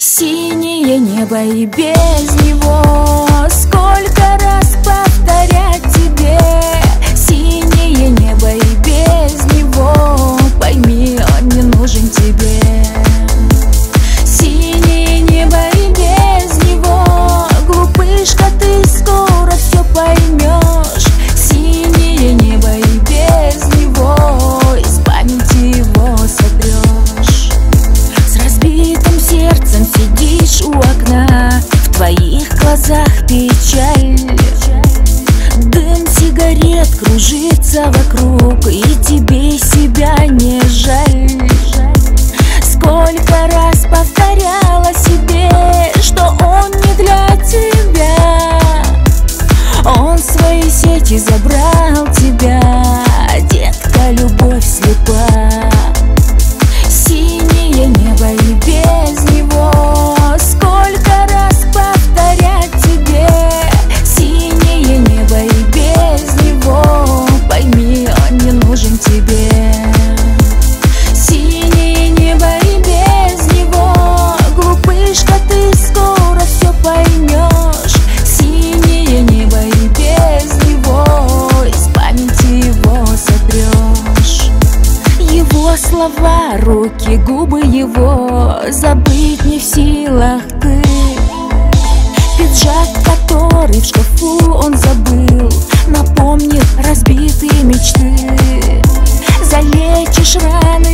Синее небо и без него. Сколько раз повторять тебе? Синее небо и без него. Пойми, он не нужен тебе. Синее небо и без него. Глупышка, ты скоро все поймешь. Синее небо и без него. Из памяти его сотрешь. С разбитым сердцем сидишь у окна, в твоих глазах печаль. Дым сигарет кружится вокруг, и тебе себя не жаль. Сколько раз повторяла себе, что он не для тебя. Он в свои сети забрал тебя, детка, любовь слепа. Синее небо и без него. Сколько раз повторять тебе? Синее небо и без него. Пойми, он не нужен тебе. Синее небо и без него. Глупышка, ты скоро все поймешь. Синее небо и без него. Из памяти его сотрешь. Его слова, руки, губы его забыть не в силах ты. Пиджак, который в шкафу он забыл, напомнит разбитые мечты. Залечишь раны